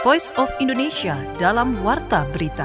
Voice of Indonesia dalam Warta Berita.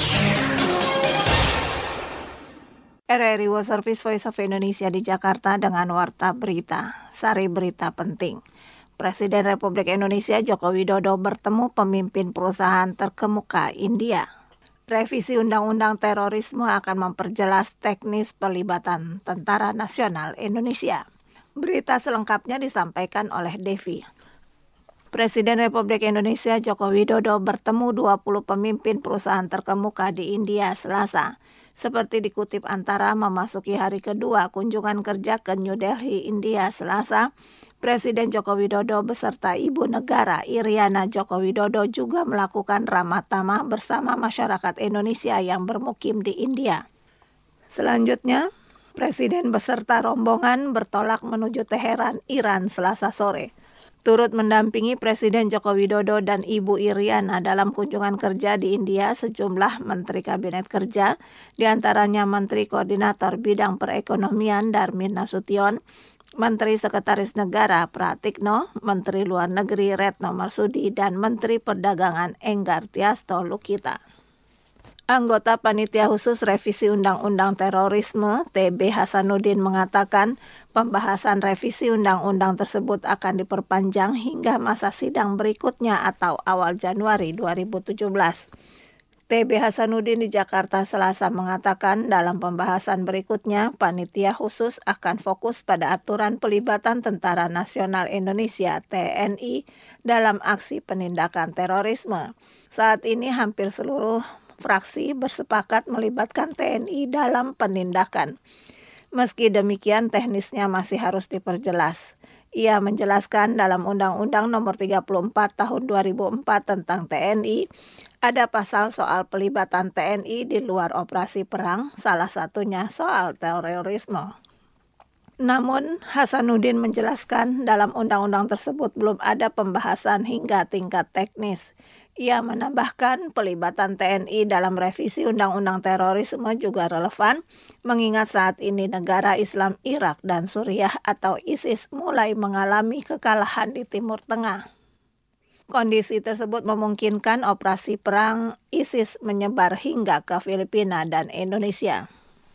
RRI World Service Voice of Indonesia di Jakarta dengan Warta Berita. Sari berita penting. Presiden Republik Indonesia Joko Widodo bertemu pemimpin perusahaan terkemuka India. Revisi Undang-Undang Terorisme akan memperjelas teknis pelibatan Tentara Nasional Indonesia. Berita selengkapnya disampaikan oleh Devi. Presiden Republik Indonesia Joko Widodo bertemu 20 pemimpin perusahaan terkemuka di India Selasa. Seperti dikutip Antara, memasuki hari kedua kunjungan kerja ke New Delhi, India Selasa, Presiden Joko Widodo beserta Ibu Negara Iriana Joko Widodo juga melakukan ramah tamah bersama masyarakat Indonesia yang bermukim di India. Selanjutnya, Presiden beserta rombongan bertolak menuju Teheran, Iran Selasa sore. Turut mendampingi Presiden Joko Widodo dan Ibu Iriana dalam kunjungan kerja di India sejumlah Menteri Kabinet Kerja, diantaranya Menteri Koordinator Bidang Perekonomian Darmin Nasution, Menteri Sekretaris Negara Pratikno, Menteri Luar Negeri Retno Marsudi, dan Menteri Perdagangan Enggar Tiasto Lukita. Anggota Panitia Khusus Revisi Undang-Undang Terorisme, TB Hasanuddin mengatakan pembahasan revisi undang-undang tersebut akan diperpanjang hingga masa sidang berikutnya atau awal Januari 2017. TB Hasanuddin di Jakarta Selasa mengatakan dalam pembahasan berikutnya, Panitia Khusus akan fokus pada aturan pelibatan Tentara Nasional Indonesia (TNI) dalam aksi penindakan terorisme. Saat ini hampir seluruh fraksi bersepakat melibatkan TNI dalam penindakan. Meski demikian, teknisnya masih harus diperjelas. Ia menjelaskan dalam Undang-Undang Nomor 34 Tahun 2004 tentang TNI, ada pasal soal pelibatan TNI di luar operasi perang, salah satunya soal terorisme. Namun, Hasanuddin menjelaskan dalam undang-undang tersebut belum ada pembahasan hingga tingkat teknis. Ia menambahkan pelibatan TNI dalam revisi Undang-Undang Terorisme juga relevan, mengingat saat ini negara Islam Irak dan Suriah atau ISIS mulai mengalami kekalahan di Timur Tengah. Kondisi tersebut memungkinkan operasi perang ISIS menyebar hingga ke Filipina dan Indonesia.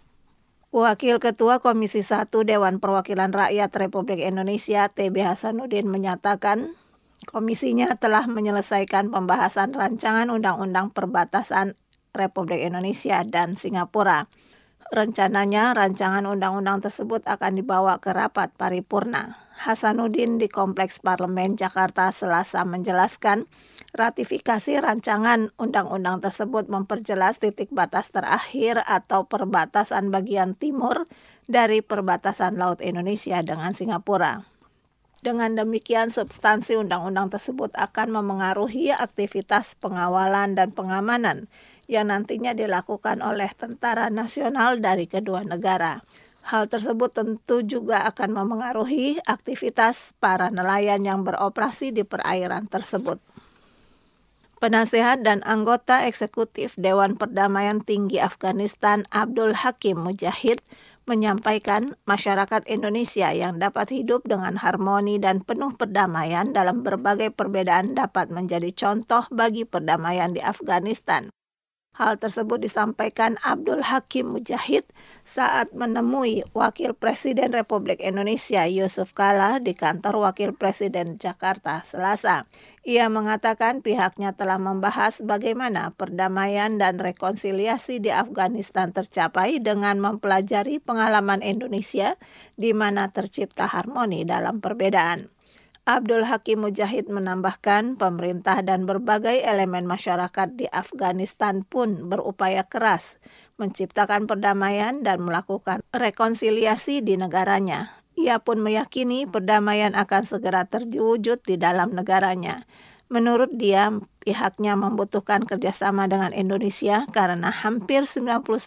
Wakil Ketua Komisi 1 Dewan Perwakilan Rakyat Republik Indonesia TB Hasanuddin menyatakan komisinya telah menyelesaikan pembahasan rancangan Undang-Undang Perbatasan Republik Indonesia dan Singapura. Rencananya rancangan undang-undang tersebut akan dibawa ke rapat paripurna. Hasanuddin di Kompleks Parlemen Jakarta Selasa menjelaskan ratifikasi rancangan undang-undang tersebut memperjelas titik batas terakhir atau perbatasan bagian timur dari perbatasan Laut Indonesia dengan Singapura. Dengan demikian, substansi undang-undang tersebut akan memengaruhi aktivitas pengawalan dan pengamanan yang nantinya dilakukan oleh Tentara Nasional dari kedua negara. Hal tersebut tentu juga akan memengaruhi aktivitas para nelayan yang beroperasi di perairan tersebut. Penasehat dan anggota eksekutif Dewan Perdamaian Tinggi Afghanistan Abdul Hakim Mujahid menyampaikan masyarakat Indonesia yang dapat hidup dengan harmoni dan penuh perdamaian dalam berbagai perbedaan dapat menjadi contoh bagi perdamaian di Afghanistan. Hal tersebut disampaikan Abdul Hakim Mujahid saat menemui Wakil Presiden Republik Indonesia Yusuf Kala di kantor Wakil Presiden Jakarta Selasa. Ia mengatakan pihaknya telah membahas bagaimana perdamaian dan rekonsiliasi di Afghanistan tercapai dengan mempelajari pengalaman Indonesia di mana tercipta harmoni dalam perbedaan. Abdul Hakim Mujahid menambahkan pemerintah dan berbagai elemen masyarakat di Afghanistan pun berupaya keras menciptakan perdamaian dan melakukan rekonsiliasi di negaranya. Ia pun meyakini perdamaian akan segera terwujud di dalam negaranya. Menurut dia, pihaknya membutuhkan kerjasama dengan Indonesia karena hampir 99%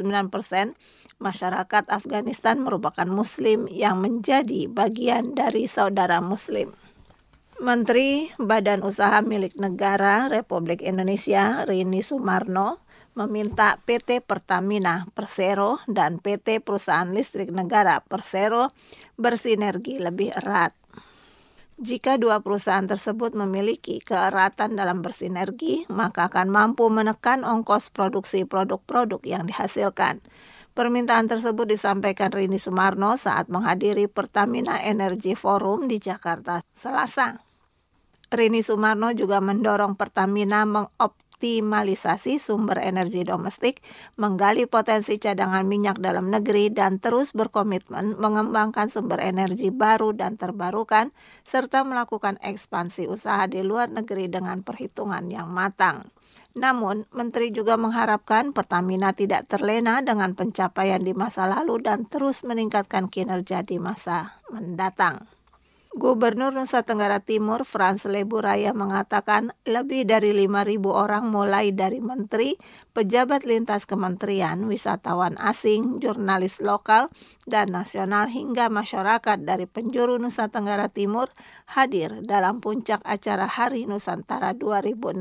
masyarakat Afghanistan merupakan Muslim yang menjadi bagian dari saudara Muslim. Menteri Badan Usaha Milik Negara Republik Indonesia Rini Sumarno meminta PT Pertamina Persero dan PT Perusahaan Listrik Negara Persero bersinergi lebih erat. Jika dua perusahaan tersebut memiliki keeratan dalam bersinergi, maka akan mampu menekan ongkos produksi produk-produk yang dihasilkan. Permintaan tersebut disampaikan Rini Sumarno saat menghadiri Pertamina Energy Forum di Jakarta Selasa. Rini Sumarno juga mendorong Pertamina mengoptimalisasi sumber energi domestik, menggali potensi cadangan minyak dalam negeri, dan terus berkomitmen mengembangkan sumber energi baru dan terbarukan, serta melakukan ekspansi usaha di luar negeri dengan perhitungan yang matang. Namun, Menteri juga mengharapkan Pertamina tidak terlena dengan pencapaian di masa lalu dan terus meningkatkan kinerja di masa mendatang. Gubernur Nusa Tenggara Timur Frans Leburaya mengatakan lebih dari 5.000 orang mulai dari menteri, pejabat lintas kementerian, wisatawan asing, jurnalis lokal dan nasional hingga masyarakat dari penjuru Nusa Tenggara Timur hadir dalam puncak acara Hari Nusantara 2016.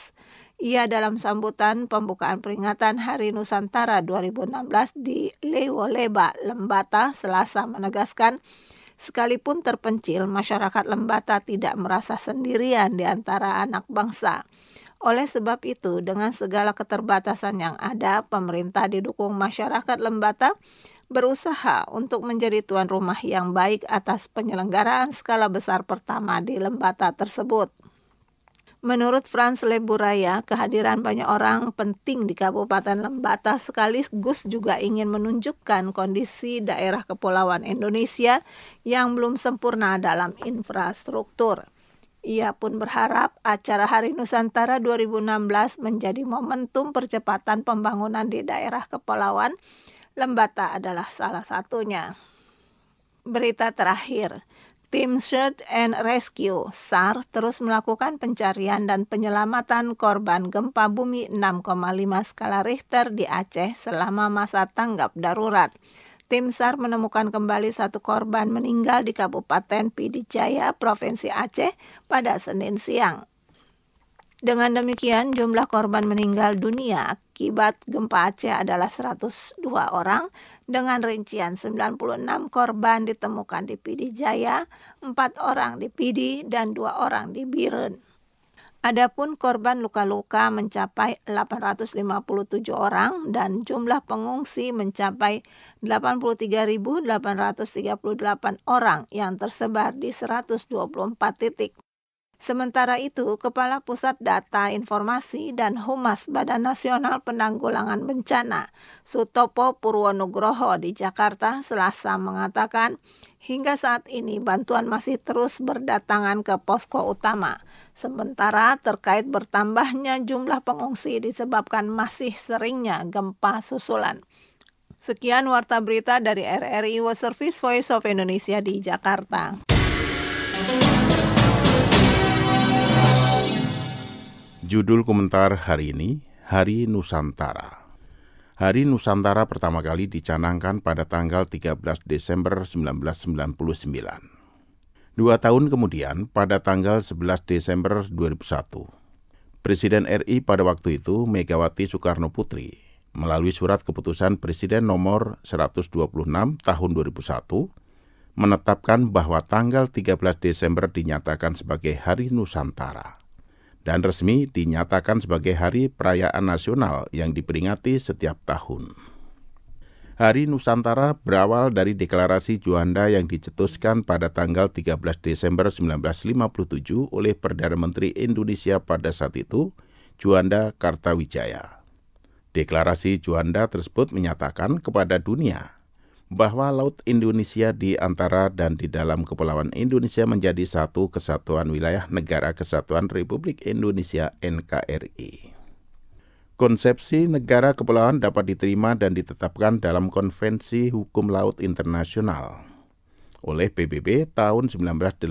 Ia dalam sambutan pembukaan peringatan Hari Nusantara 2016 di Lewoleba, Lembata, Selasa menegaskan, sekalipun terpencil, masyarakat Lembata tidak merasa sendirian di antara anak bangsa. Oleh sebab itu, dengan segala keterbatasan yang ada, pemerintah didukung masyarakat Lembata berusaha untuk menjadi tuan rumah yang baik atas penyelenggaraan skala besar pertama di Lembata tersebut. Menurut Frans Leburaya, kehadiran banyak orang penting di Kabupaten Lembata sekaligus juga ingin menunjukkan kondisi daerah kepulauan Indonesia yang belum sempurna dalam infrastruktur. Ia pun berharap acara Hari Nusantara 2016 menjadi momentum percepatan pembangunan di daerah kepulauan. Lembata adalah salah satunya. Berita terakhir. Tim Search and Rescue (SAR) terus melakukan pencarian dan penyelamatan korban gempa bumi 6,5 skala Richter di Aceh selama masa tanggap darurat. Tim SAR menemukan kembali satu korban meninggal di Kabupaten Pidijaya, Provinsi Aceh pada Senin siang. Dengan demikian, jumlah korban meninggal dunia akibat gempa Aceh adalah 102 orang, dengan rincian 96 korban ditemukan di Pidijaya, 4 orang di Pidi, dan 2 orang di Biren. Adapun korban luka-luka mencapai 857 orang dan jumlah pengungsi mencapai 83.838 orang yang tersebar di 124 titik. Sementara itu, Kepala Pusat Data Informasi dan Humas Badan Nasional Penanggulangan Bencana, Sutopo Purwonugroho di Jakarta Selasa mengatakan, hingga saat ini bantuan masih terus berdatangan ke posko utama. Sementara terkait bertambahnya jumlah pengungsi disebabkan masih seringnya gempa susulan. Sekian warta berita dari RRI World Service Voice of Indonesia di Jakarta. Judul komentar hari ini, Hari Nusantara. Hari Nusantara pertama kali dicanangkan pada tanggal 13 Desember 1999. 2 tahun kemudian, pada tanggal 11 Desember 2001, Presiden RI pada waktu itu, Megawati Soekarno Putri, melalui surat keputusan Presiden nomor 126 tahun 2001, menetapkan bahwa tanggal 13 Desember dinyatakan sebagai Hari Nusantara dan resmi dinyatakan sebagai hari perayaan nasional yang diperingati setiap tahun. Hari Nusantara berawal dari deklarasi Juanda yang dicetuskan pada tanggal 13 Desember 1957 oleh Perdana Menteri Indonesia pada saat itu, Juanda Kartawijaya. Deklarasi Juanda tersebut menyatakan kepada dunia bahwa Laut Indonesia di antara dan di dalam Kepulauan Indonesia menjadi satu kesatuan wilayah Negara Kesatuan Republik Indonesia NKRI. Konsepsi negara kepulauan dapat diterima dan ditetapkan dalam Konvensi Hukum Laut Internasional oleh PBB tahun 1982.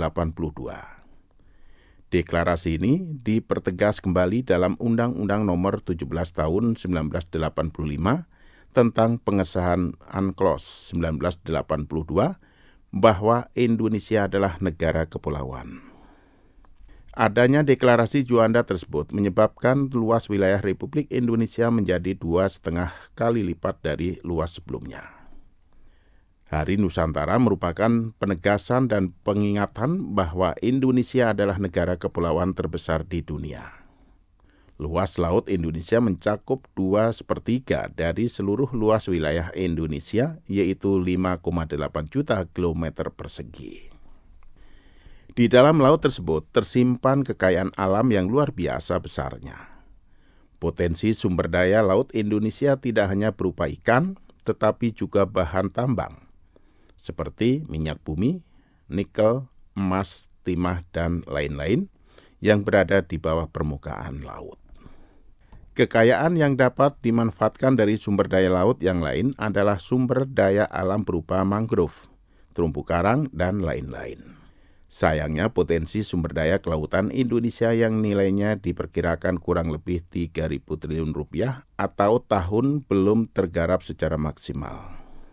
Deklarasi ini dipertegas kembali dalam Undang-Undang Nomor 17 Tahun 1985 tentang pengesahan UNCLOS 1982 bahwa Indonesia adalah negara kepulauan. Adanya deklarasi Juanda tersebut menyebabkan luas wilayah Republik Indonesia menjadi 2,5 kali lipat dari luas sebelumnya. Hari Nusantara merupakan penegasan dan pengingatan bahwa Indonesia adalah negara kepulauan terbesar di dunia. Luas laut Indonesia mencakup 2/3 dari seluruh luas wilayah Indonesia, yaitu 5,8 juta kilometer persegi. Di dalam laut tersebut tersimpan kekayaan alam yang luar biasa besarnya. Potensi sumber daya laut Indonesia tidak hanya berupa ikan, tetapi juga bahan tambang, seperti minyak bumi, nikel, emas, timah, dan lain-lain yang berada di bawah permukaan laut. Kekayaan yang dapat dimanfaatkan dari sumber daya laut yang lain adalah sumber daya alam berupa mangrove, terumbu karang, dan lain-lain. Sayangnya potensi sumber daya kelautan Indonesia yang nilainya diperkirakan kurang lebih 3.000 triliun rupiah atau tahun belum tergarap secara maksimal.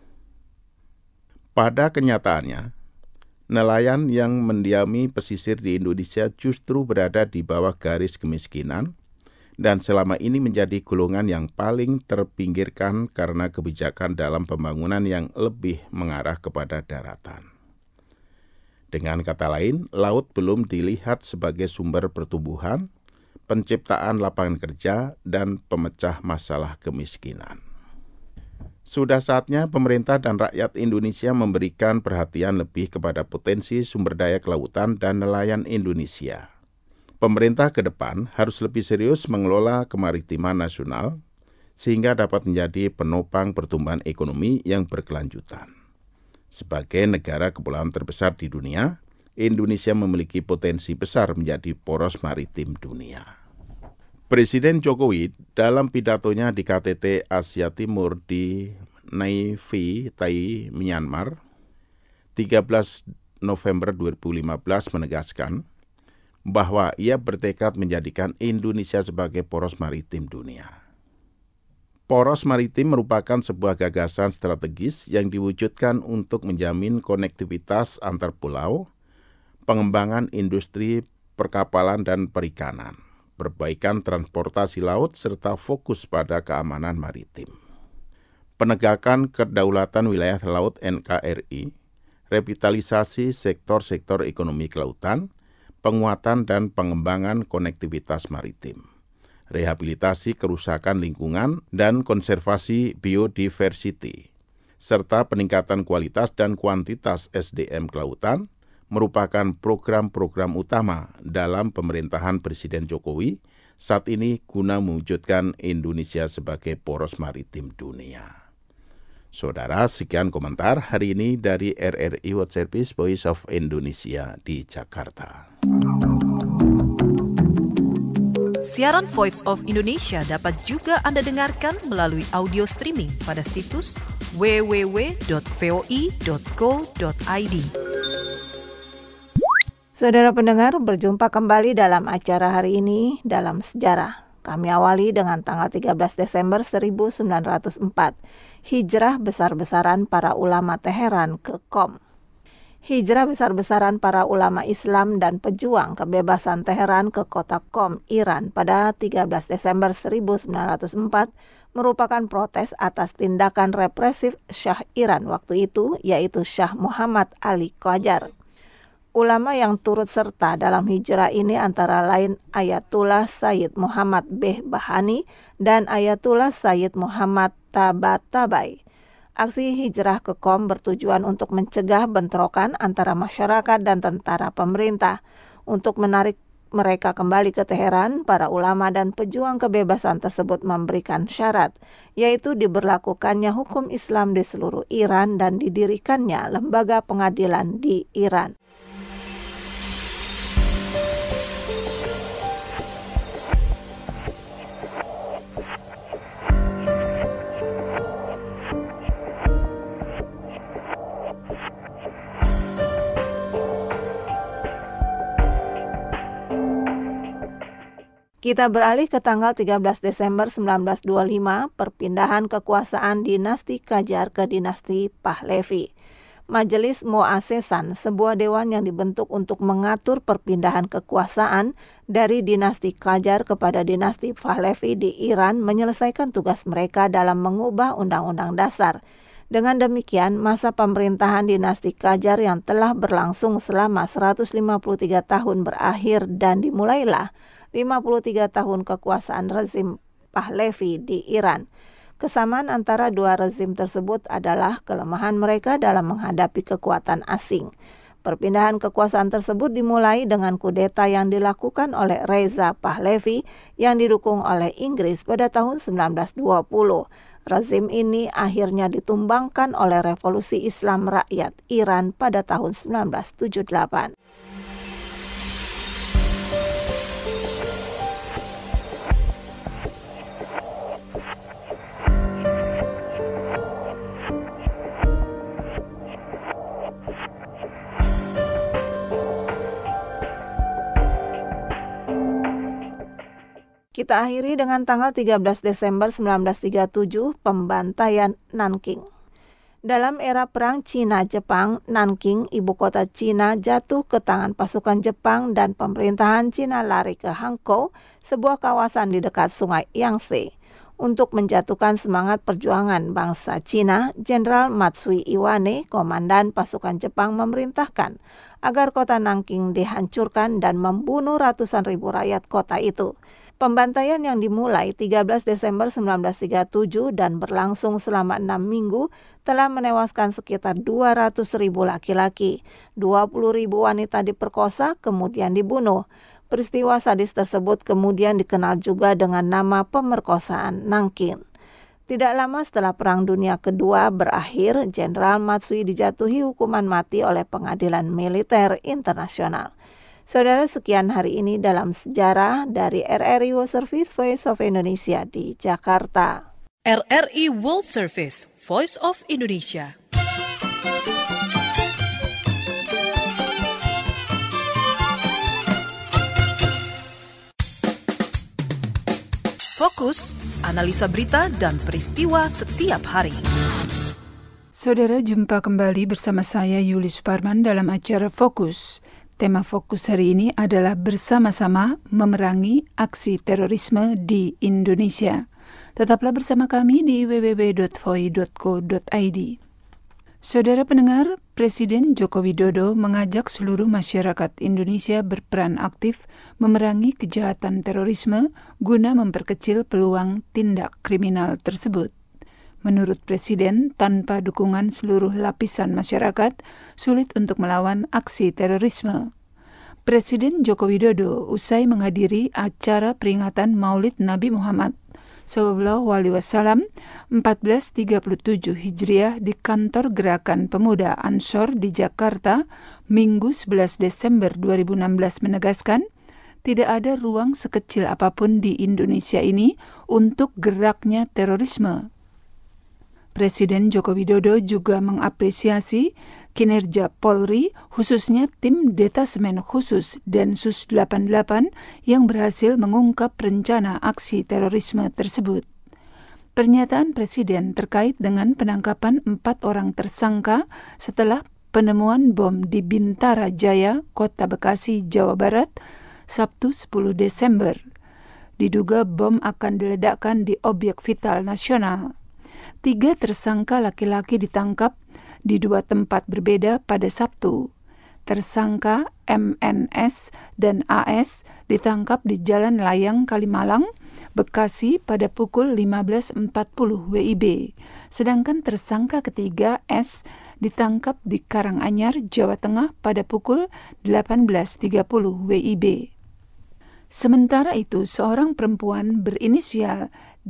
Pada kenyataannya, nelayan yang mendiami pesisir di Indonesia justru berada di bawah garis kemiskinan dan selama ini menjadi golongan yang paling terpinggirkan karena kebijakan dalam pembangunan yang lebih mengarah kepada daratan. Dengan kata lain, laut belum dilihat sebagai sumber pertumbuhan, penciptaan lapangan kerja, dan pemecah masalah kemiskinan. Sudah saatnya pemerintah dan rakyat Indonesia memberikan perhatian lebih kepada potensi sumber daya kelautan dan nelayan Indonesia. Pemerintah ke depan harus lebih serius mengelola kemaritiman nasional sehingga dapat menjadi penopang pertumbuhan ekonomi yang berkelanjutan. Sebagai negara kepulauan terbesar di dunia, Indonesia memiliki potensi besar menjadi poros maritim dunia. Presiden Jokowi dalam pidatonya di KTT Asia Timur di Nay Phi, Tai, Myanmar, 13 November 2015 menegaskan bahwa ia bertekad menjadikan Indonesia sebagai poros maritim dunia. Poros maritim merupakan sebuah gagasan strategis yang diwujudkan untuk menjamin konektivitas antar pulau, pengembangan industri perkapalan dan perikanan, perbaikan transportasi laut, serta fokus pada keamanan maritim. Penegakan kedaulatan wilayah laut NKRI, revitalisasi sektor-sektor ekonomi kelautan, penguatan dan pengembangan konektivitas maritim, rehabilitasi kerusakan lingkungan dan konservasi biodiversity, serta peningkatan kualitas dan kuantitas SDM kelautan, merupakan program-program utama dalam pemerintahan Presiden Jokowi saat ini guna mewujudkan Indonesia sebagai poros maritim dunia. Saudara, sekian komentar hari ini dari RRI World Service Voice of Indonesia di Jakarta. Siaran Voice of Indonesia dapat juga Anda dengarkan melalui audio streaming pada situs www.voi.co.id. Saudara pendengar, berjumpa kembali dalam acara hari ini dalam sejarah. Kami awali dengan tanggal 13 Desember 1904, hijrah besar-besaran para ulama Teheran ke Qom. Hijrah besar-besaran para ulama Islam dan pejuang kebebasan Teheran ke kota Qom, Iran pada 13 Desember 1904 merupakan protes atas tindakan represif Syah Iran waktu itu, yaitu Syah Muhammad Ali Qajar. Ulama yang turut serta dalam hijrah ini antara lain Ayatullah Sayyid Muhammad Behbahani dan Ayatullah Sayyid Muhammad Tabatabai. Aksi hijrah ke Qom bertujuan untuk mencegah bentrokan antara masyarakat dan tentara pemerintah. Untuk menarik mereka kembali ke Teheran, para ulama dan pejuang kebebasan tersebut memberikan syarat, yaitu diberlakukannya hukum Islam di seluruh Iran dan didirikannya lembaga pengadilan di Iran. Kita beralih ke tanggal 13 Desember 1925, perpindahan kekuasaan dinasti Qajar ke dinasti Pahlavi. Majelis Mu'assesan, sebuah dewan yang dibentuk untuk mengatur perpindahan kekuasaan dari dinasti Qajar kepada dinasti Pahlavi di Iran, menyelesaikan tugas mereka dalam mengubah Undang-Undang Dasar. Dengan demikian, masa pemerintahan dinasti Qajar yang telah berlangsung selama 153 tahun berakhir dan dimulailah 53 tahun kekuasaan rezim Pahlavi di Iran. Kesamaan antara dua rezim tersebut adalah kelemahan mereka dalam menghadapi kekuatan asing. Perpindahan kekuasaan tersebut dimulai dengan kudeta yang dilakukan oleh Reza Pahlavi yang didukung oleh Inggris pada tahun 1920. Rezim ini akhirnya ditumbangkan oleh Revolusi Islam Rakyat Iran pada tahun 1978. Kita akhiri dengan tanggal 13 Desember 1937, pembantaian Nanking. Dalam era Perang Cina-Jepang, Nanking, ibu kota Cina, jatuh ke tangan pasukan Jepang dan pemerintahan Cina lari ke Hankou, sebuah kawasan di dekat sungai Yangtze. Untuk menjatuhkan semangat perjuangan bangsa Cina, Jenderal Matsui Iwane, komandan pasukan Jepang, memerintahkan agar kota Nanking dihancurkan dan membunuh ratusan ribu rakyat kota itu. Pembantaian yang dimulai 13 Desember 1937 dan berlangsung selama 6 minggu telah menewaskan sekitar 200.000 laki-laki. 20.000 wanita diperkosa kemudian dibunuh. Peristiwa sadis tersebut kemudian dikenal juga dengan nama pemerkosaan Nanking. Tidak lama setelah Perang Dunia Kedua berakhir, Jenderal Matsui dijatuhi hukuman mati oleh Pengadilan Militer Internasional. Saudara, sekian hari ini dalam sejarah dari RRI World Service Voice of Indonesia di Jakarta. RRI World Service Voice of Indonesia. Fokus, analisa berita dan peristiwa setiap hari. Saudara, jumpa kembali bersama saya Yuli Suparman dalam acara Fokus. Tema fokus hari ini adalah bersama-sama memerangi aksi terorisme di Indonesia. Tetaplah bersama kami di www.voi.co.id. Saudara pendengar, Presiden Joko Widodo mengajak seluruh masyarakat Indonesia berperan aktif memerangi kejahatan terorisme guna memperkecil peluang tindak kriminal tersebut. Menurut Presiden, tanpa dukungan seluruh lapisan masyarakat, sulit untuk melawan aksi terorisme. Presiden Joko Widodo usai menghadiri acara peringatan Maulid Nabi Muhammad SAW 1437 Hijriah di Kantor Gerakan Pemuda Ansor di Jakarta, Minggu 11 Desember 2016 menegaskan, tidak ada ruang sekecil apapun di Indonesia ini untuk geraknya terorisme. Presiden Joko Widodo juga mengapresiasi kinerja Polri, khususnya tim Detasemen Khusus Densus 88 yang berhasil mengungkap rencana aksi terorisme tersebut. Pernyataan Presiden terkait dengan penangkapan 4 orang tersangka setelah penemuan bom di Bintara Jaya, Kota Bekasi, Jawa Barat, Sabtu 10 Desember. Diduga bom akan diledakkan di objek vital nasional. 3 tersangka laki-laki ditangkap di 2 tempat berbeda pada Sabtu. Tersangka MNS dan AS ditangkap di Jalan Layang, Kalimalang, Bekasi pada pukul 15.40 WIB. Sedangkan tersangka ketiga S ditangkap di Karanganyar, Jawa Tengah pada pukul 18.30 WIB. Sementara itu, seorang perempuan berinisial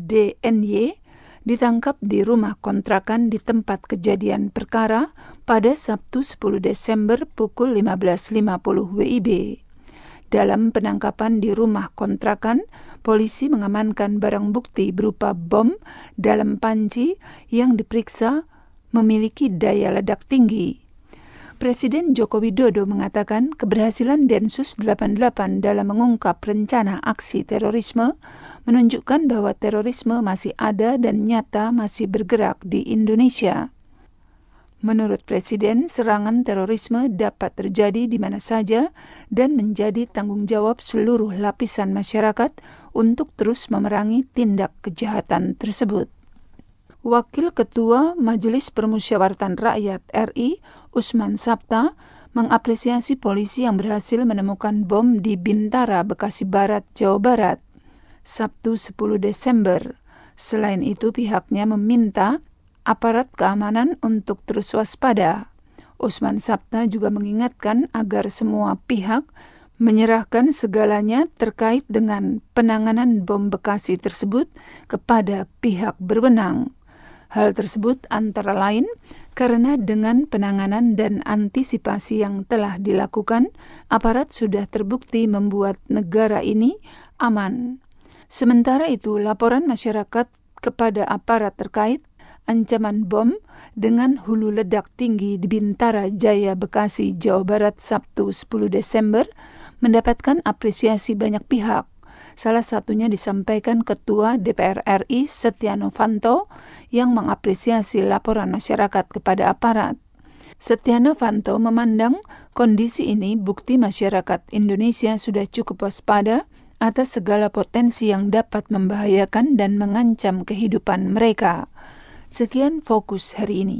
DNY ditangkap di rumah kontrakan di tempat kejadian perkara pada Sabtu 10 Desember pukul 15.50 WIB. Dalam penangkapan di rumah kontrakan, polisi mengamankan barang bukti berupa bom dalam panci yang diperiksa memiliki daya ledak tinggi. Presiden Joko Widodo mengatakan keberhasilan Densus 88 dalam mengungkap rencana aksi terorisme menunjukkan bahwa terorisme masih ada dan nyata masih bergerak di Indonesia. Menurut Presiden, serangan terorisme dapat terjadi di mana saja dan menjadi tanggung jawab seluruh lapisan masyarakat untuk terus memerangi tindak kejahatan tersebut. Wakil Ketua Majelis Permusyawaratan Rakyat RI, Usman Sabta, mengapresiasi polisi yang berhasil menemukan bom di Bintara, Bekasi Barat, Jawa Barat, Sabtu 10 Desember. Selain itu, pihaknya meminta aparat keamanan untuk terus waspada. Usman Sabta juga mengingatkan agar semua pihak menyerahkan segalanya terkait dengan penanganan bom Bekasi tersebut kepada pihak berwenang. Hal tersebut antara lain karena dengan penanganan dan antisipasi yang telah dilakukan, aparat sudah terbukti membuat negara ini aman. Sementara itu, laporan masyarakat kepada aparat terkait ancaman bom dengan hulu ledak tinggi di Bintara Jaya, Bekasi, Jawa Barat, Sabtu 10 Desember mendapatkan apresiasi banyak pihak. Salah satunya disampaikan Ketua DPR RI Setia Novanto yang mengapresiasi laporan masyarakat kepada aparat. Setia Novanto memandang kondisi ini bukti masyarakat Indonesia sudah cukup waspada atas segala potensi yang dapat membahayakan dan mengancam kehidupan mereka. Sekian Fokus hari ini.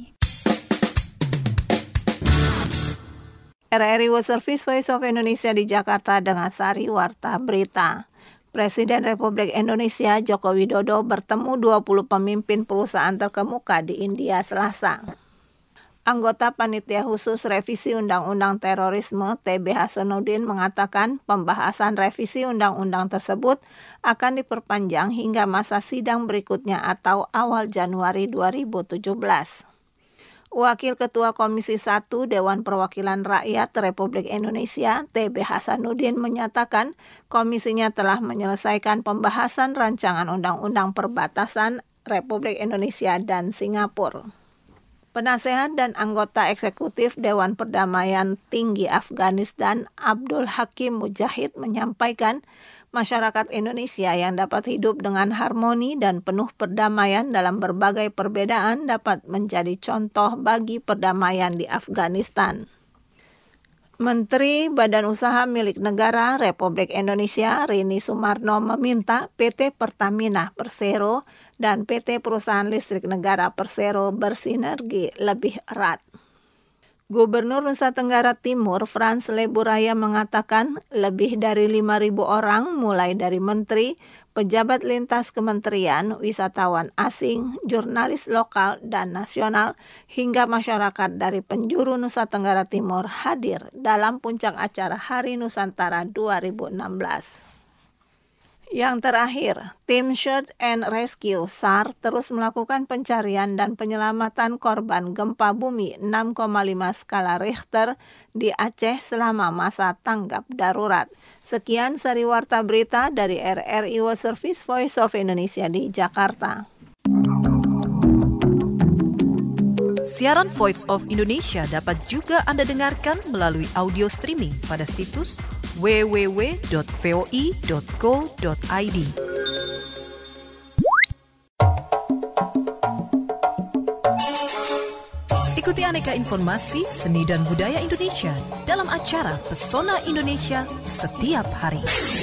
RRI World Service Voice of Indonesia di Jakarta dengan Sari Warta Berita. Presiden Republik Indonesia Joko Widodo bertemu 20 pemimpin perusahaan terkemuka di India Selasa. Anggota Panitia Khusus Revisi Undang-Undang Terorisme TB Hasanuddin mengatakan pembahasan revisi undang-undang tersebut akan diperpanjang hingga masa sidang berikutnya atau awal Januari 2017. Wakil Ketua Komisi 1 Dewan Perwakilan Rakyat Republik Indonesia TB Hasanuddin menyatakan komisinya telah menyelesaikan pembahasan rancangan undang-undang perbatasan Republik Indonesia dan Singapura. Penasehat dan anggota eksekutif Dewan Perdamaian Tinggi Afghanistan Abdul Hakim Mujahid menyampaikan masyarakat Indonesia yang dapat hidup dengan harmoni dan penuh perdamaian dalam berbagai perbedaan dapat menjadi contoh bagi perdamaian di Afghanistan. Menteri Badan Usaha Milik Negara Republik Indonesia Rini Sumarno meminta PT Pertamina Persero dan PT Perusahaan Listrik Negara Persero bersinergi lebih erat. Gubernur Nusa Tenggara Timur Frans Leburaya mengatakan lebih dari 5.000 orang mulai dari menteri, pejabat lintas kementerian, wisatawan asing, jurnalis lokal dan nasional hingga masyarakat dari penjuru Nusa Tenggara Timur hadir dalam puncak acara Hari Nusantara 2016. Yang terakhir, tim Search and Rescue SAR terus melakukan pencarian dan penyelamatan korban gempa bumi 6,5 skala Richter di Aceh selama masa tanggap darurat. Sekian Sari Warta Berita dari RRI World Service Voice of Indonesia di Jakarta. Siaran Voice of Indonesia dapat juga Anda dengarkan melalui audio streaming pada situs www.voi.co.id. Ikuti aneka informasi, seni dan budaya Indonesia dalam acara Pesona Indonesia setiap hari.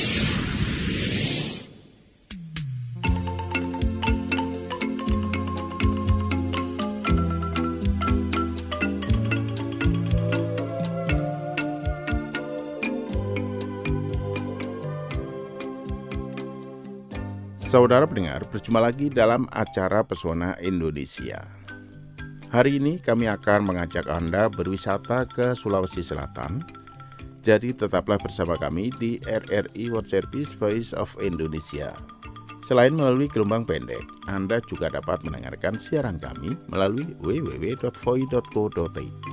Saudara pendengar, berjumpa lagi dalam acara Pesona Indonesia. Hari ini kami akan mengajak Anda berwisata ke Sulawesi Selatan. Jadi tetaplah bersama kami di RRI World Service Voice of Indonesia. Selain melalui gelombang pendek, Anda juga dapat mendengarkan siaran kami melalui www.voi.co.id.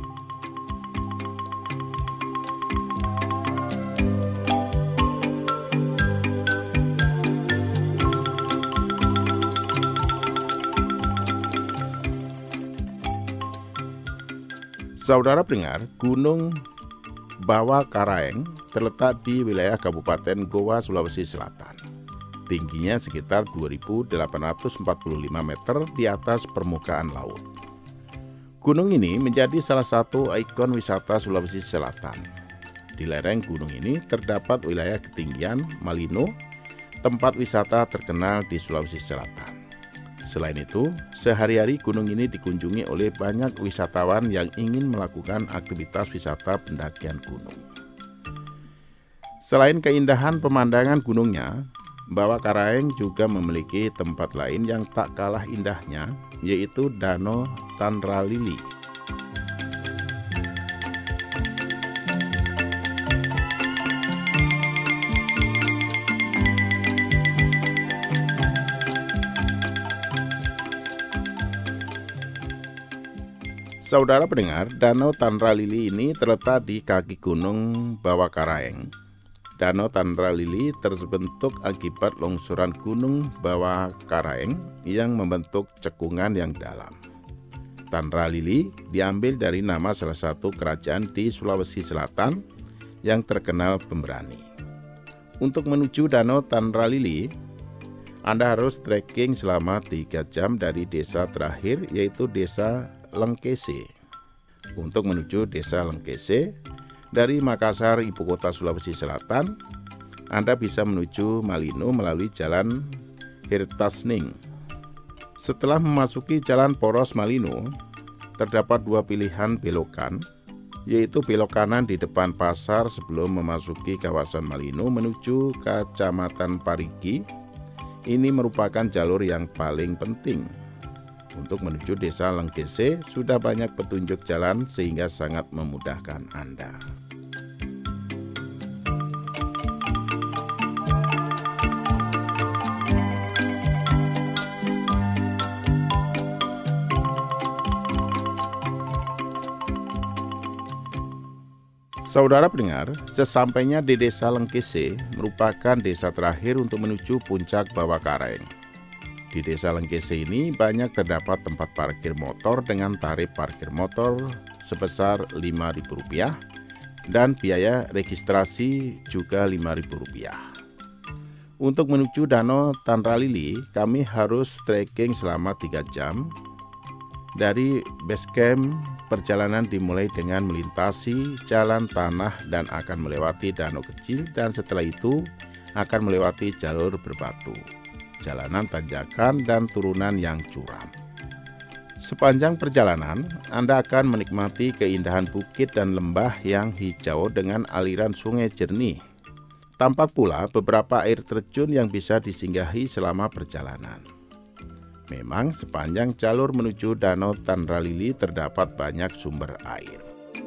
Saudara pendengar, Gunung Bawah Karaeng terletak di wilayah Kabupaten Goa, Sulawesi Selatan. Tingginya sekitar 2.845 meter di atas permukaan laut. Gunung ini menjadi salah satu ikon wisata Sulawesi Selatan. Di lereng gunung ini terdapat wilayah ketinggian Malino, tempat wisata terkenal di Sulawesi Selatan. Selain itu, sehari-hari gunung ini dikunjungi oleh banyak wisatawan yang ingin melakukan aktivitas wisata pendakian gunung. Selain keindahan pemandangan gunungnya, Bawah Karaeng juga memiliki tempat lain yang tak kalah indahnya, yaitu Danau Tanralili. Saudara pendengar, Danau Tanralili ini terletak di kaki gunung Bawah Karaeng. Danau Tanralili terbentuk akibat longsoran gunung Bawah Karaeng yang membentuk cekungan yang dalam. Tanralili diambil dari nama salah satu kerajaan di Sulawesi Selatan yang terkenal pemberani. Untuk menuju Danau Tanralili, Anda harus trekking selama 3 jam dari desa terakhir, yaitu desa Lengkese. Untuk menuju desa Lengkese dari Makassar, ibu kota Sulawesi Selatan, Anda bisa menuju Malino melalui jalan Hirtasning. Setelah memasuki jalan poros Malino, terdapat 2 pilihan belokan, yaitu belok kanan di depan pasar sebelum memasuki kawasan Malino menuju Kecamatan Parigi. Ini merupakan jalur yang paling penting. Untuk menuju desa Lengkese sudah banyak petunjuk jalan sehingga sangat memudahkan Anda. Saudara pendengar, sesampainya di desa Lengkese merupakan desa terakhir untuk menuju puncak Bawah Karaeng. Di desa Lengkese ini banyak terdapat tempat parkir motor dengan tarif parkir motor sebesar Rp5.000 dan biaya registrasi juga Rp5.000. Untuk menuju Danau Tanralili, kami harus trekking selama 3 jam. Dari base camp, perjalanan dimulai dengan melintasi jalan tanah dan akan melewati danau kecil, dan setelah itu akan melewati jalur berbatu, jalanan tanjakan dan turunan yang curam. Sepanjang perjalanan, Anda akan menikmati keindahan bukit dan lembah yang hijau dengan aliran sungai jernih. Tampak pula beberapa air terjun yang bisa disinggahi selama perjalanan. Memang sepanjang jalur menuju Danau Tanralili terdapat banyak sumber air.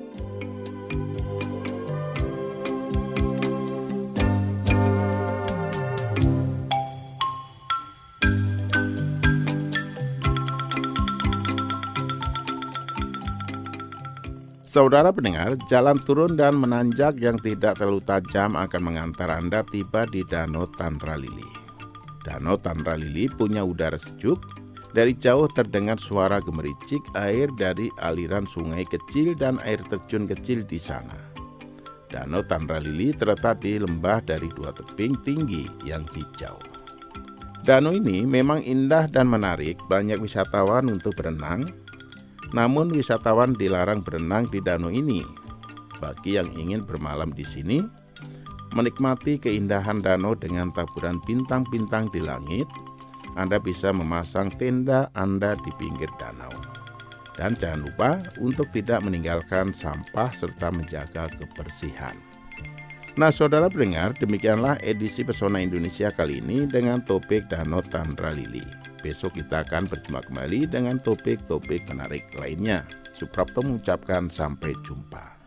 Saudara pendengar, jalan turun dan menanjak yang tidak terlalu tajam akan mengantar Anda tiba di Danau Tanralili. Danau Tanralili punya udara sejuk. Dari jauh terdengar suara gemericik air dari aliran sungai kecil dan air terjun kecil di sana. Danau Tanralili terletak di lembah dari 2 tebing tinggi yang hijau. Danau ini memang indah dan menarik, banyak wisatawan untuk berenang. Namun wisatawan dilarang berenang di danau ini. Bagi yang ingin bermalam di sini, menikmati keindahan danau dengan taburan bintang-bintang di langit, Anda bisa memasang tenda Anda di pinggir danau. Dan jangan lupa untuk tidak meninggalkan sampah serta menjaga kebersihan. Nah, saudara pendengar, demikianlah edisi Pesona Indonesia kali ini dengan topik Danau Tanralili. Besok kita akan berjumpa kembali dengan topik-topik menarik lainnya. Suprapto mengucapkan sampai jumpa.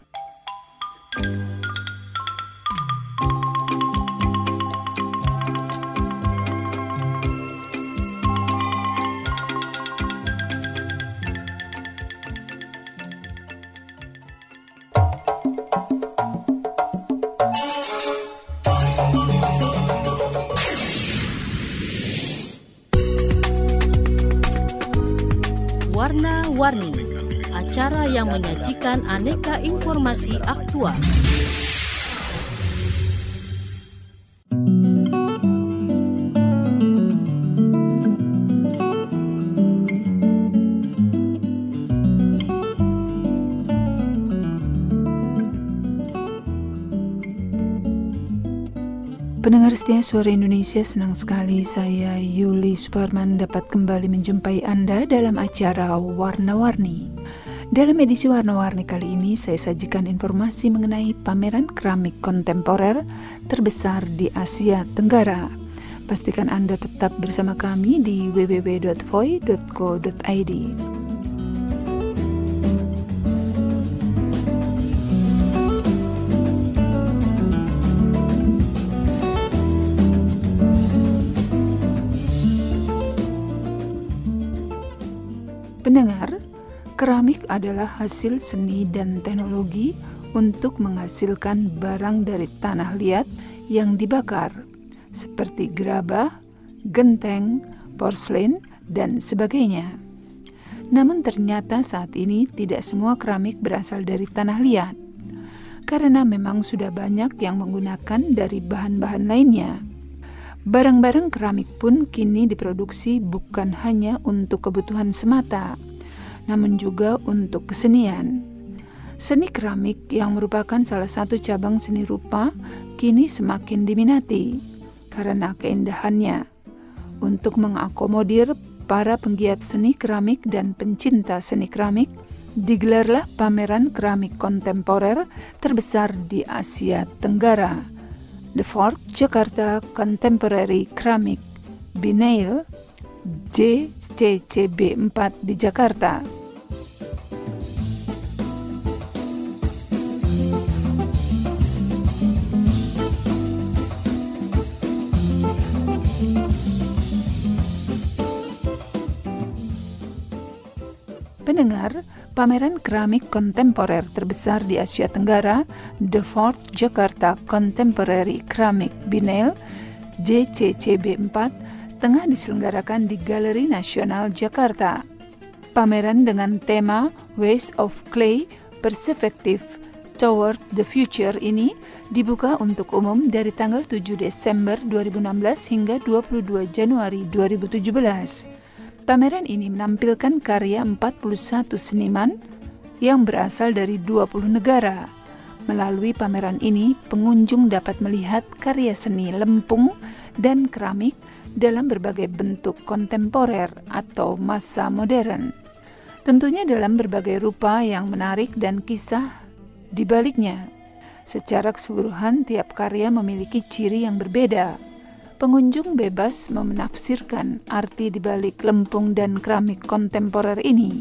Warna-Warni, acara yang menyajikan aneka informasi aktual. Pendengar setia Suara Indonesia, senang sekali saya Yuli Suparman dapat kembali menjumpai Anda dalam acara Warna-Warni. Dalam edisi Warna-Warni kali ini saya sajikan informasi mengenai pameran keramik kontemporer terbesar di Asia Tenggara. Pastikan Anda tetap bersama kami di www.voi.co.id. Pendengar, keramik adalah hasil seni dan teknologi untuk menghasilkan barang dari tanah liat yang dibakar, seperti gerabah, genteng, porselen, dan sebagainya. Namun ternyata saat ini tidak semua keramik berasal dari tanah liat, karena memang sudah banyak yang menggunakan dari bahan-bahan lainnya. Barang-barang keramik pun kini diproduksi bukan hanya untuk kebutuhan semata, namun juga untuk kesenian. Seni keramik yang merupakan salah satu cabang seni rupa kini semakin diminati karena keindahannya. Untuk mengakomodir para penggiat seni keramik dan pencinta seni keramik, digelarlah pameran keramik kontemporer terbesar di Asia Tenggara, The Fort Jakarta Contemporary Ceramic Biennale JCCB 4 di Jakarta. Pendengar, pameran keramik kontemporer terbesar di Asia Tenggara, The Fort Jakarta Contemporary Ceramic Biennale JCCB 4, tengah diselenggarakan di Galeri Nasional Jakarta. Pameran dengan tema Ways of Clay Perspective Toward the Future ini dibuka untuk umum dari tanggal 7 Desember 2016 hingga 22 Januari 2017. Pameran ini menampilkan karya 41 seniman yang berasal dari 20 negara. Melalui pameran ini, pengunjung dapat melihat karya seni lempung dan keramik dalam berbagai bentuk kontemporer atau masa modern. Tentunya dalam berbagai rupa yang menarik dan kisah di baliknya. Secara keseluruhan, tiap karya memiliki ciri yang berbeda. Pengunjung bebas menafsirkan arti di balik lempung dan keramik kontemporer ini.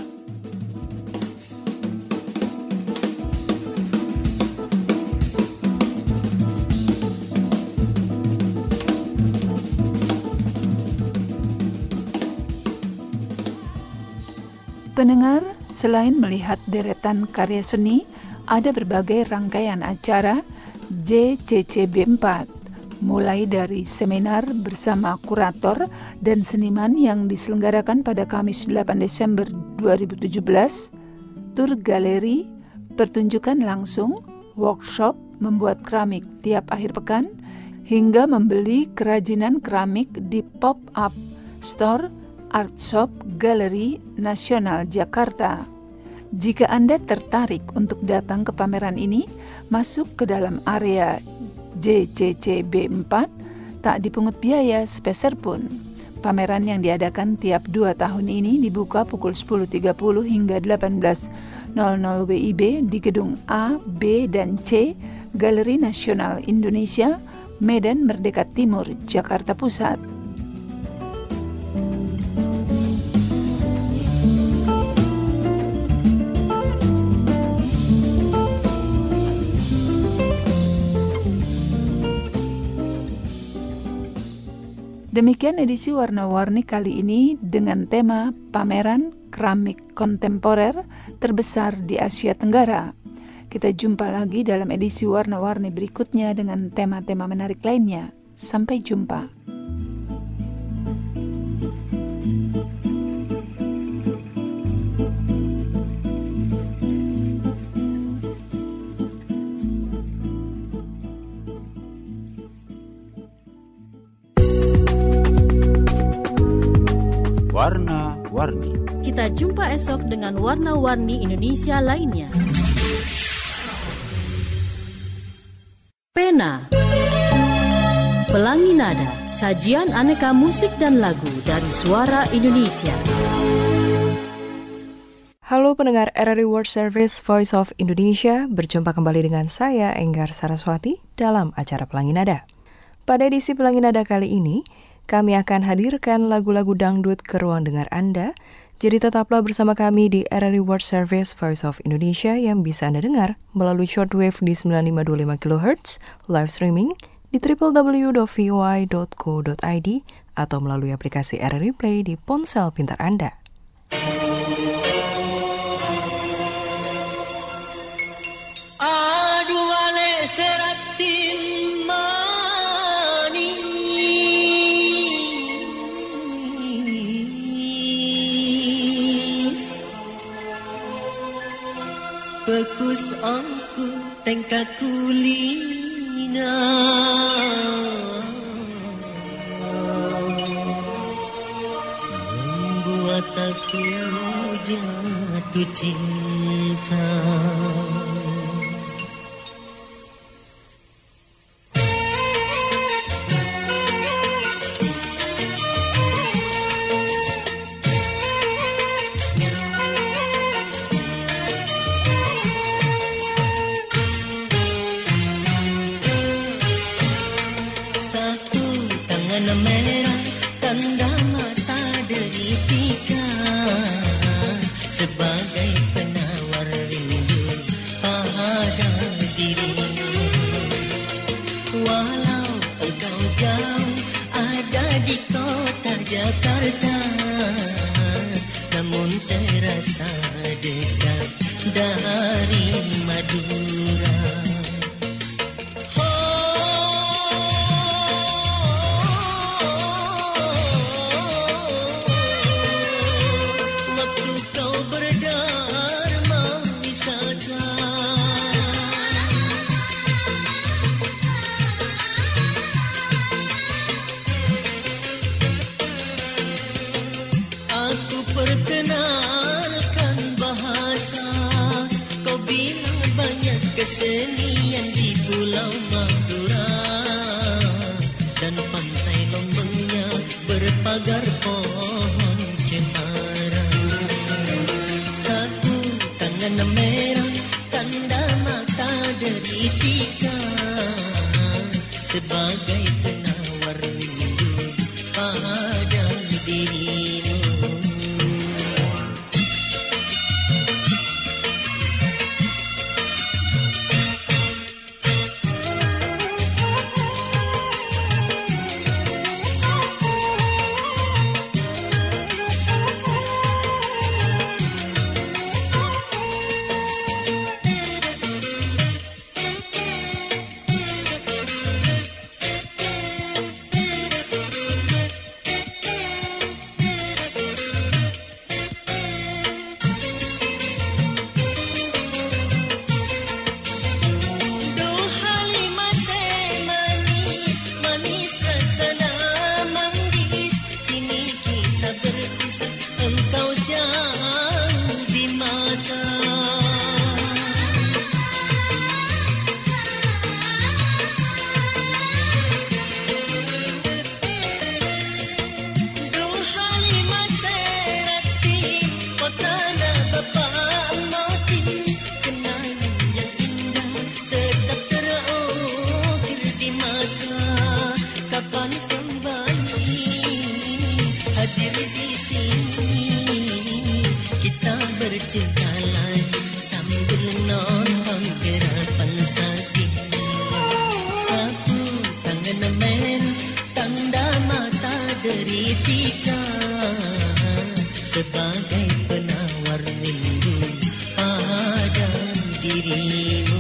Pendengar, selain melihat deretan karya seni, ada berbagai rangkaian acara JCCB 4. Mulai dari seminar bersama kurator dan seniman yang diselenggarakan pada Kamis 8 Desember 2017, tur galeri, pertunjukan langsung, workshop membuat keramik tiap akhir pekan, hingga membeli kerajinan keramik di pop-up store Art Shop Galeri Nasional Jakarta. Jika Anda tertarik untuk datang ke pameran ini, masuk ke dalam area JCCB 4 tak dipungut biaya sepeser pun. Pameran yang diadakan tiap 2 tahun ini dibuka pukul 10.30 hingga 18.00 WIB di gedung A, B, dan C Galeri Nasional Indonesia, Medan Merdeka Timur, Jakarta Pusat. Demikian edisi Warna-Warni kali ini dengan tema pameran keramik kontemporer terbesar di Asia Tenggara. Kita jumpa lagi dalam edisi Warna-Warni berikutnya dengan tema-tema menarik lainnya. Sampai jumpa. Warna-Warni. Kita jumpa esok dengan Warna-Warni Indonesia lainnya. Pena. Pelangi Nada, sajian aneka musik dan lagu dari Suara Indonesia. Halo pendengar RRI World Service Voice of Indonesia, berjumpa kembali dengan saya Enggar Saraswati dalam acara Pelangi Nada. Pada edisi Pelangi Nada kali ini, kami akan hadirkan lagu-lagu dangdut ke ruang dengar Anda, jadi tetaplah bersama kami di RRI World Service Voice of Indonesia yang bisa Anda dengar melalui shortwave di 9525 kHz, live streaming di www.voi.co.id atau melalui aplikasi RRI Play di ponsel pintar Anda. Bagus angku tengka kulina membuat aku jatuh cinta. Merah tanda mata deritika sebagai penawar rindu pada dirimu. Walau engkau jauh ada di kota Jakarta, namun terasa dekat dari Madura. Kesenian di Pulau Madura dan pantai lombangnya berpagar pohon cemara. Satu tangan merah tanda mata deritika sebagai penawar rindu pada dirimu. Berjalan sambil nonton gerakan sakit. Satu tangan merah tanda mata deritika sebagai penawar rindu pada dirimu.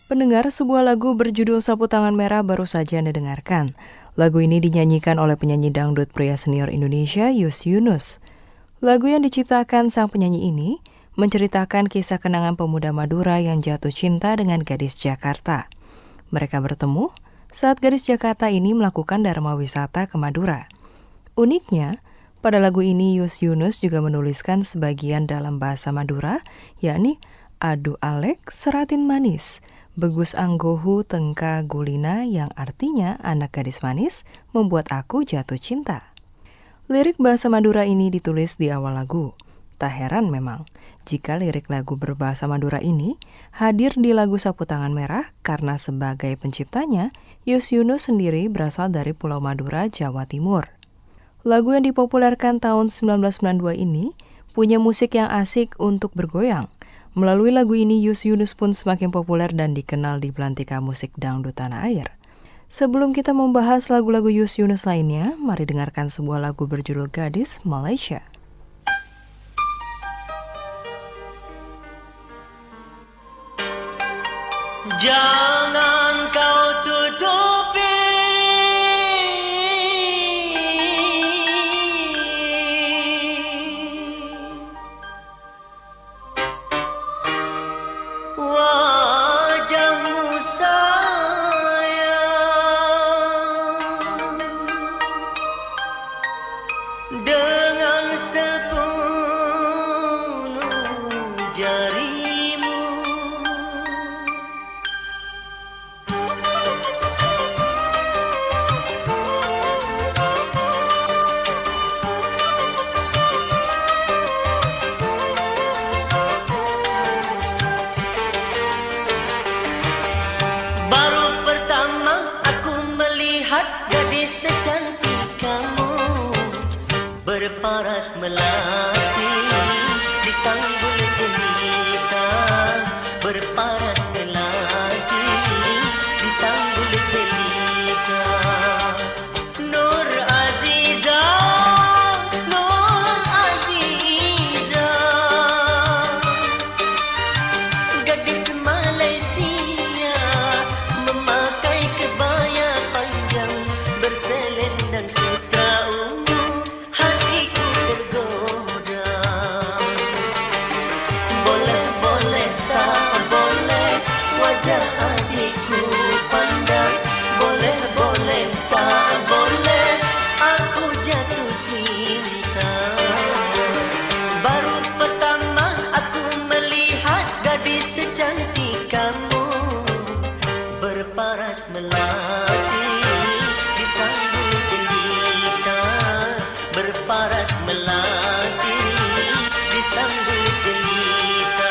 Pendengar, sebuah lagu berjudul Sapu Tangan Merah baru saja Anda dengarkan. Lagu ini dinyanyikan oleh penyanyi dangdut pria senior Indonesia, Yus Yunus. Lagu yang diciptakan sang penyanyi ini menceritakan kisah kenangan pemuda Madura yang jatuh cinta dengan gadis Jakarta. Mereka bertemu saat gadis Jakarta ini melakukan dharma wisata ke Madura. Uniknya, pada lagu ini Yus Yunus juga menuliskan sebagian dalam bahasa Madura, yakni Adu Alek Seratin Manis, Begus Anggohu Tengka Gulina, yang artinya anak gadis manis membuat aku jatuh cinta. Lirik bahasa Madura ini ditulis di awal lagu. Tak heran memang jika lirik lagu berbahasa Madura ini hadir di lagu Sapu Tangan Merah karena sebagai penciptanya, Yus Yunus sendiri berasal dari Pulau Madura, Jawa Timur. Lagu yang dipopulerkan tahun 1992 ini punya musik yang asik untuk bergoyang. Melalui lagu ini, Yus Yunus pun semakin populer dan dikenal di belantika musik dangdut tanah air. Sebelum kita membahas lagu-lagu Yus Yunus lainnya, mari dengarkan sebuah lagu berjudul Gadis Malaysia. Jangan kau tutupi wajahmu sayang dengan sepenuh jarimu. Berparas melati di sanggul jelita, berparas melati di sanggul jelita. Nur Aziza, Nur Aziza, gadis Malaysia memakai kebaya panjang berselendang sutra ungu. Adikku pandang, boleh tak boleh aku jatuh cinta. Baru pertama aku melihat gadis secantik kamu, berparas melati di sanggul jelita, berparas melati di sanggul jelita.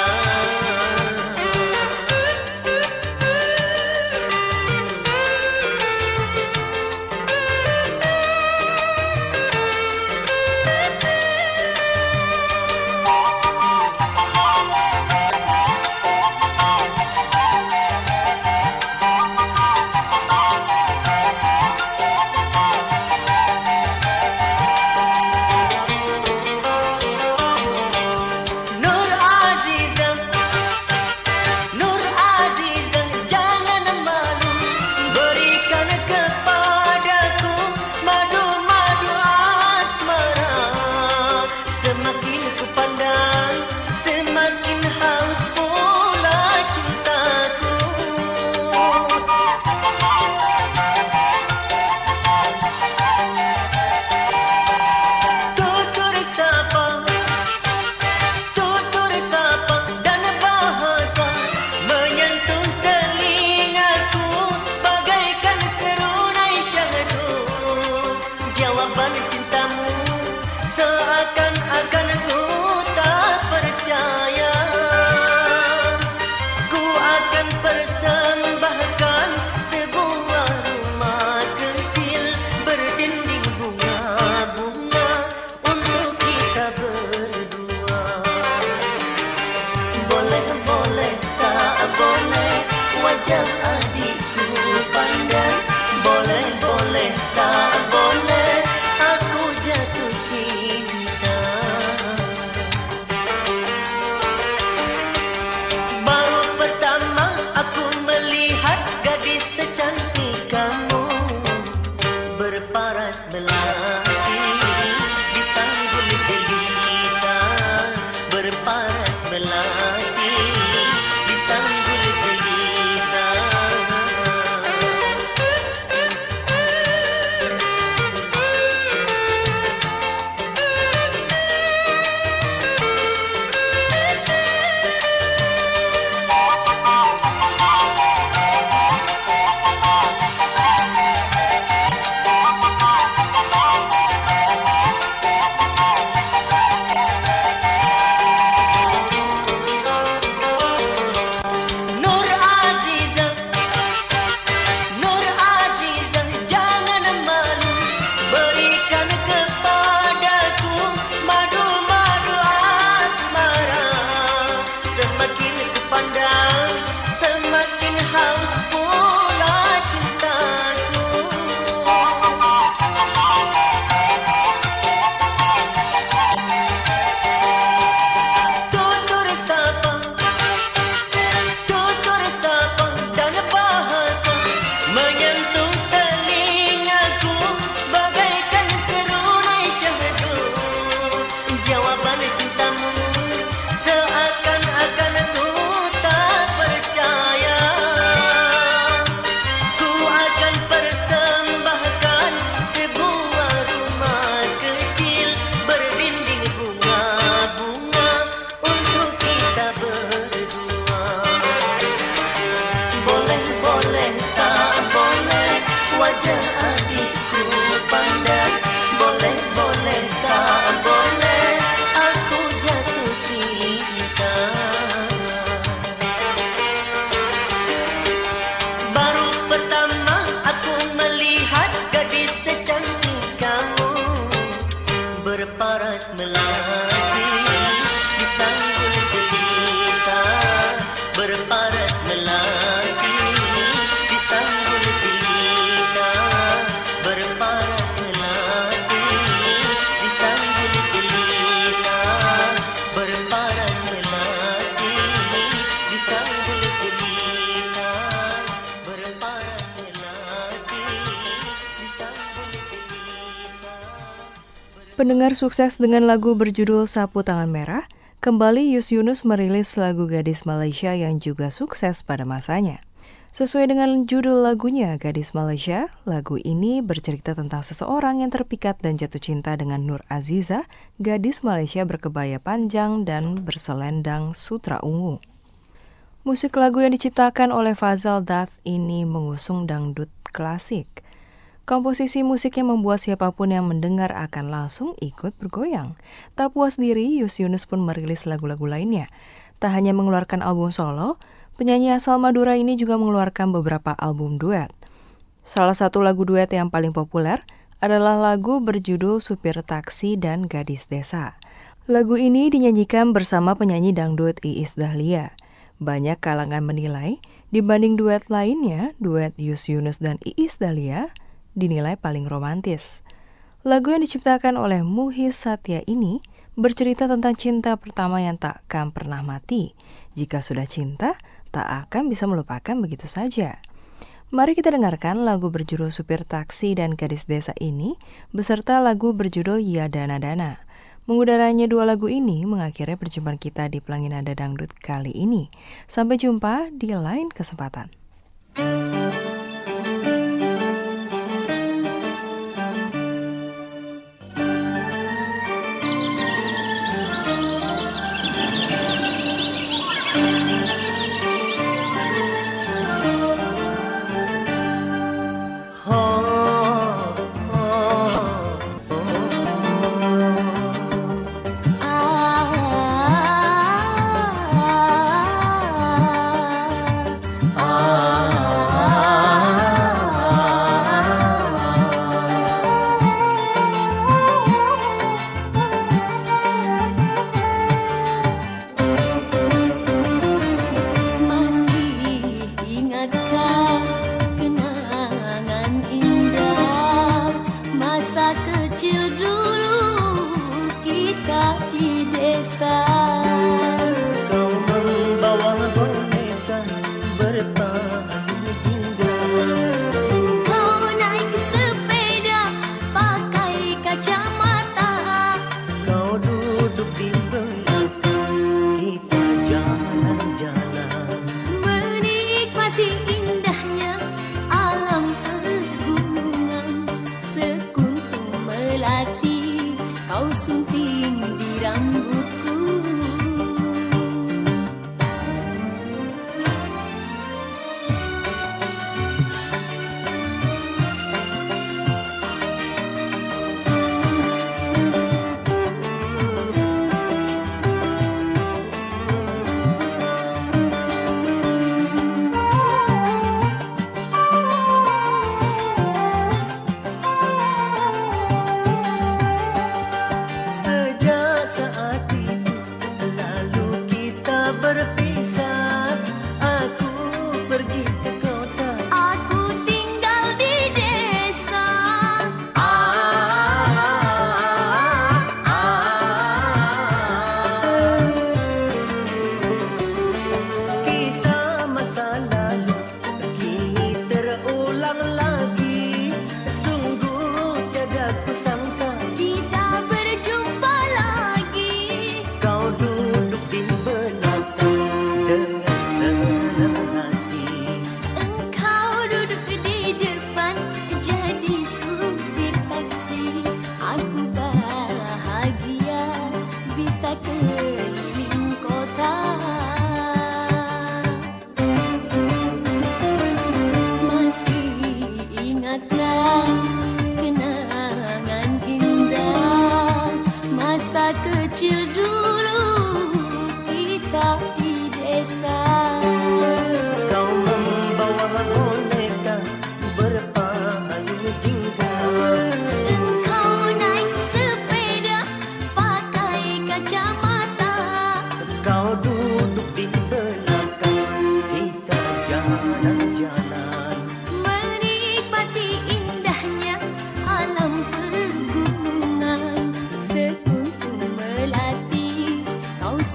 berparas melati disanggul jelita, berparas melati disanggul jelita, berparas melati disanggul jelita, berparas melati disanggul jelita, berparas melati disanggul jelita. Pendengar sukses dengan lagu berjudul Sapu Tangan Merah, kembali Yus Yunus merilis lagu Gadis Malaysia yang juga sukses pada masanya. Sesuai dengan judul lagunya, Gadis Malaysia, lagu ini bercerita tentang seseorang yang terpikat dan jatuh cinta dengan Nur Aziza, gadis Malaysia berkebaya panjang dan berselendang sutra ungu. Musik lagu yang diciptakan oleh Fazal Dath ini mengusung dangdut klasik. Komposisi musik yang membuat siapapun yang mendengar akan langsung ikut bergoyang. Tak puas diri, Yus Yunus pun merilis lagu-lagu lainnya. Tak hanya mengeluarkan album solo, penyanyi asal Madura ini juga mengeluarkan beberapa album duet. Salah satu lagu duet yang paling populer adalah lagu berjudul Supir Taksi dan Gadis Desa. Lagu ini dinyanyikan bersama penyanyi dangdut Iis Dahlia. Banyak kalangan menilai, dibanding duet lainnya, duet Yus Yunus dan Iis Dahlia dinilai paling romantis. Lagu yang diciptakan oleh Muhyiddin Satya ini bercerita tentang cinta pertama yang tak akan pernah mati. Jika sudah cinta, tak akan bisa melupakan begitu saja. Mari kita dengarkan lagu berjudul Supir Taksi dan Gadis Desa ini beserta lagu berjudul Ya Dana Dana. Mengudaranya dua lagu ini mengakhiri perjumpaan kita di Pelangi Nada Dangdut kali ini. Sampai jumpa di lain kesempatan.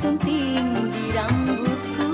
sunting di rambutku.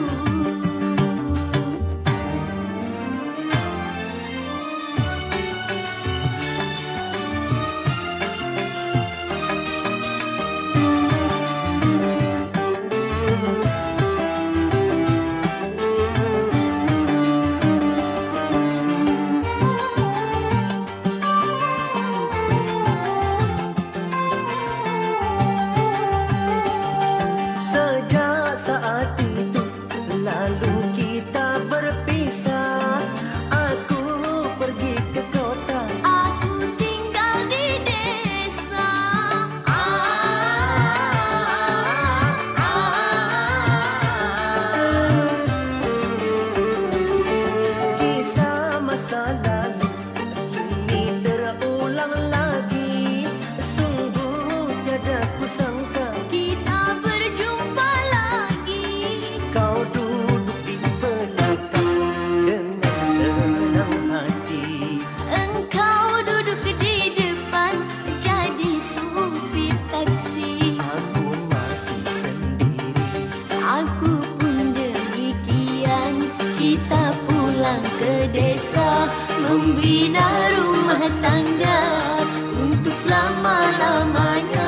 Membina rumah tangga untuk selama-lamanya.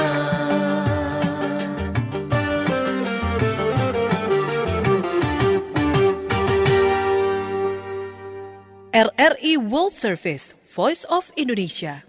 RRI World Service, Voice of Indonesia.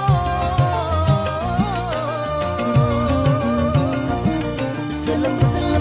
Selembut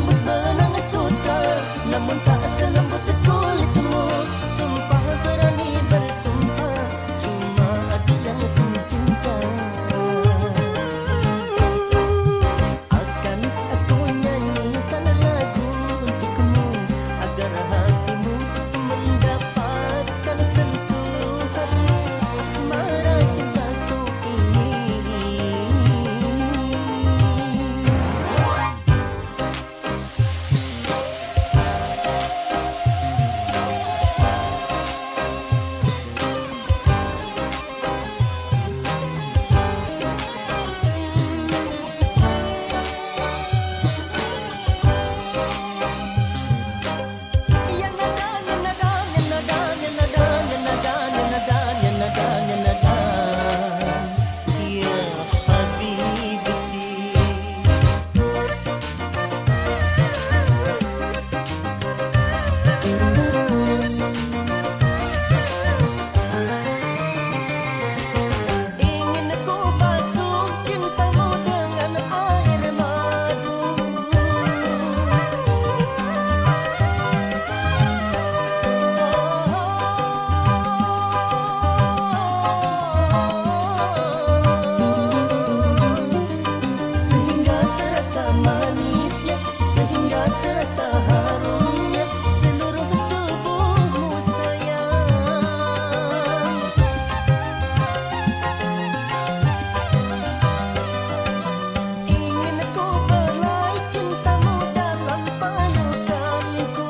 hingga terasa harumnya seluruh tubuhmu sayang. Ingin ku belai cintamu dalam pelukanku.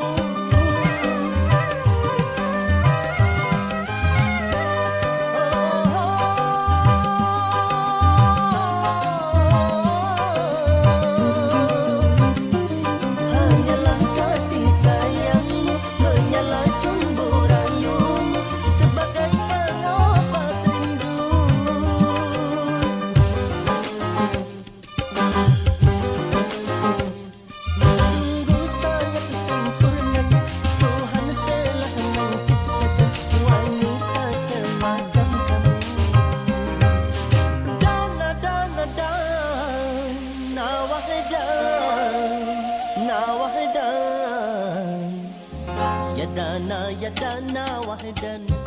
Hanyalah kasih sayangmu, hanyalah cumbu rayumu sebagai pengobat rindu. Sungguh sangat sempurna Tuhan telah menciptakan wanita semacam kamu. Dana dana dana wahdan ya dana wahdan.